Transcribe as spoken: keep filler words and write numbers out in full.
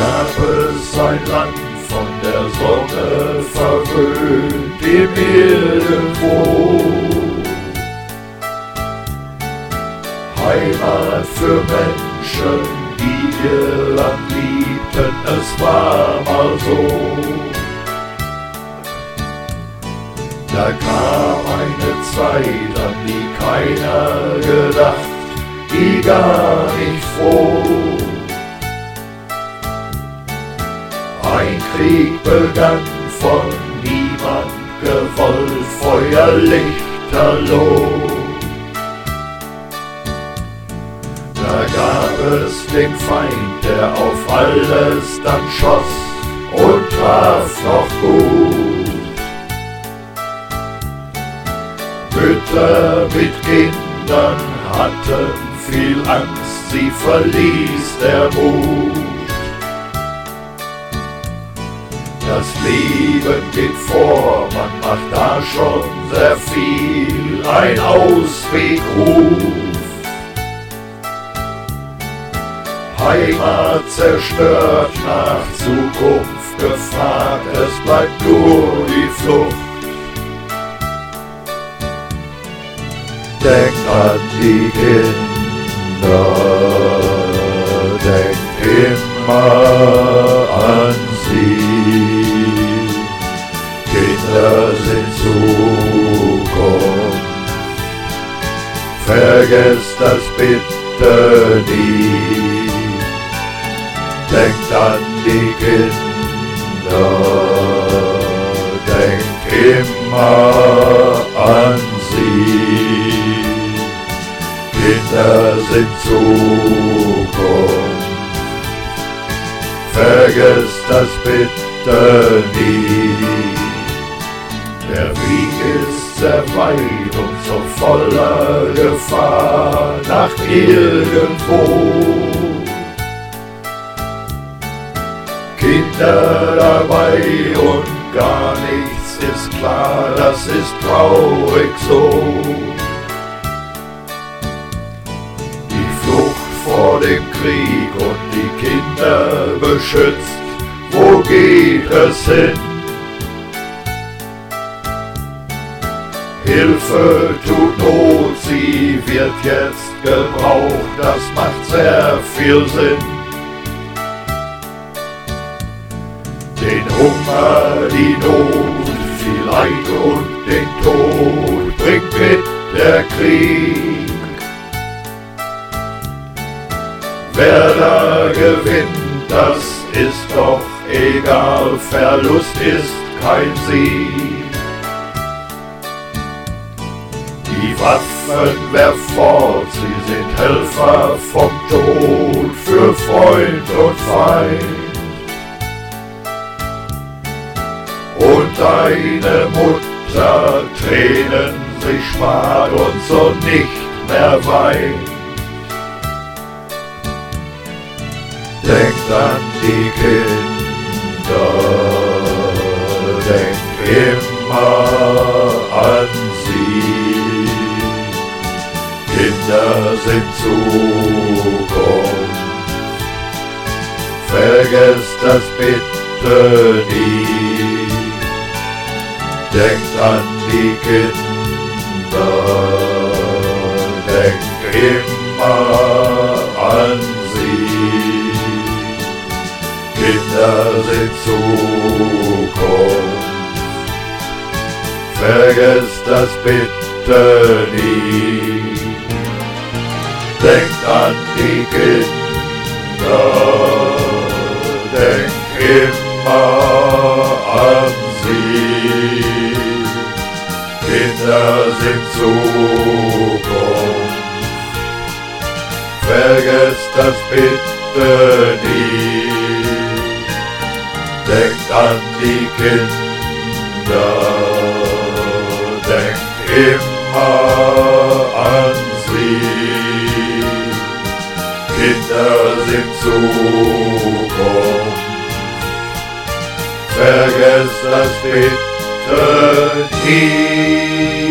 gab es ein Land von der Sonne verwöhnt, im Irgendwo. Heimat für Menschen, die ihr Land liebten, es war mal so. Da kam eine Zeit, an die keiner gedacht, die gar nicht froh. Ein Krieg begann, von niemand gewollt, Feuer, Lichterloh. Da gab es den Feind, der auf alles dann schoss und traf noch gut. Mütter mit Kindern hatten viel Angst, sie verließ der Mut. Das Leben geht vor, man macht da schon sehr viel, ein Auswegruf. Heimat zerstört, nach Zukunft gefragt, es bleibt nur die Flucht. Denk an die Kinder, denk immer an sie. Kinder sind Zukunft, vergesst das bitte nie. Denkt an die Kinder, denkt immer an sie. Kinder sind Zukunft, vergesst das bitte nie. Der Weg ist sehr weit und so voller Gefahr nach irgendwo. Kinder dabei und gar nichts ist klar, das ist traurig so. Die Flucht vor dem Krieg und die Kinder beschützt, wo geht es hin? Hilfe tut Not, sie wird jetzt gebraucht, das macht sehr viel Sinn. Den Hunger, die Not, viel Leid und den Tod bringt mit der Krieg. Wer da gewinnt, das ist doch egal, Verlust ist kein Sieg. Die Waffen werft fort, sie sind Helfer vom Tod für Freund und Feind. Und deine Mutter Tränen sich spart und so nicht mehr weint. Denkt an die Kinder, denkt immer an sie. Kinder sind Zukunft, vergesst das bitte nie. Denkt an die Kinder, denkt immer an sie. Kinder sind Zukunft, vergesst das bitte nie. Denkt an die Kinder, denkt immer an sie. Kinder sind Zukunft, vergesst das bitte nie. Denkt an die Kinder, denkt immer an sie. Kinder sind Zukunft, vergesst das bitte nie.